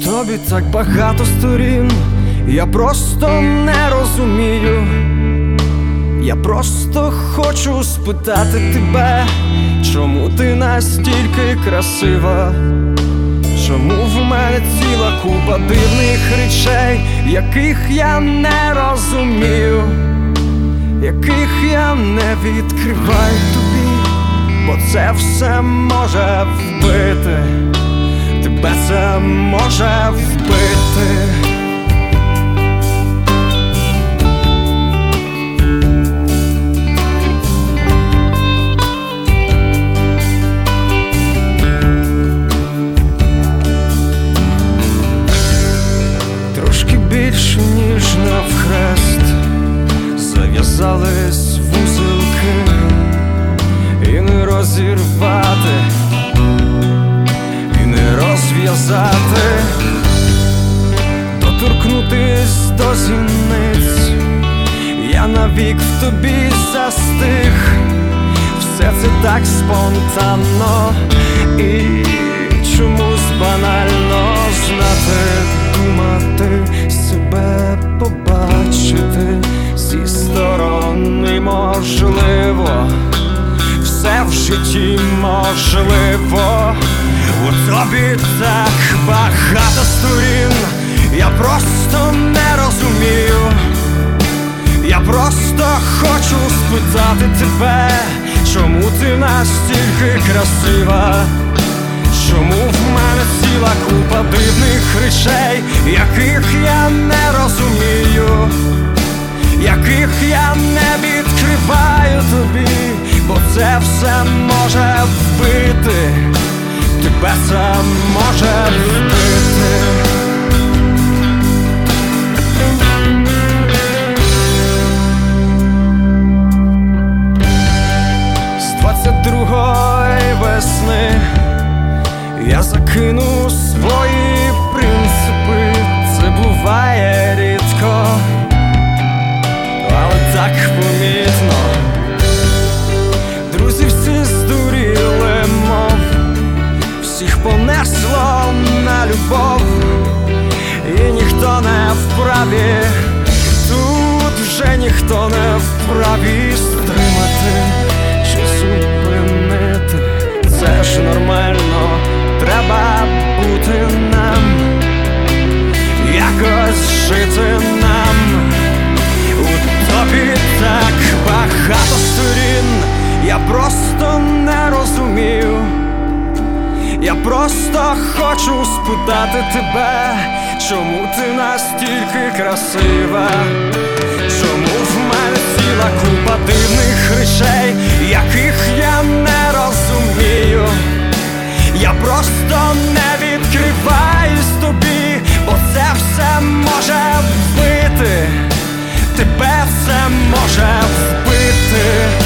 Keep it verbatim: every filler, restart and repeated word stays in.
тобі так багато сторін, я просто не розумію. Я просто хочу спитати тебе, чому ти настільки красива? Чому в мене ціла купа дивних речей, яких я не розумію, яких я не відкриваю тобі, бо це все може вбити, тебе це може вбити. Трошки більше, ніж навхрест, зав'язались вузелки, і не розірвати, і не розв'язати, доторкнутись до зіниць, я навік в тобі застиг. Все це так спонтанно і чомусь банально. Знати, думати, себе побачити зі сторони можливо, все в житті можливо. У тобі так багато сторін, я просто не розумію. Я просто хочу спитати тебе, чому ти настільки красива? Чому в мене ціла купа дивних речей, яких я не розумію, яких я не відкриваю тобі, бо це все може вбити, тебе це може вбити. З двадцять другої весни я закину свої принципи, це буває рідко, але так помітно. Друзі всі здуріли, мов всіх понесло на любов, і ніхто не вправі, тут вже ніхто не вправі стримати чи зупинити, це ж нормально. Треба бути нам, якось жити нам. У тобі так багато сторін, я просто не розумію. Я просто хочу спитати тебе, чому ти настільки красива? Чому в мене ціла купа дивних речей, яких я не розумію? Я просто не відкриваюсь тобі, бо це все може вбити, тебе це може вбити.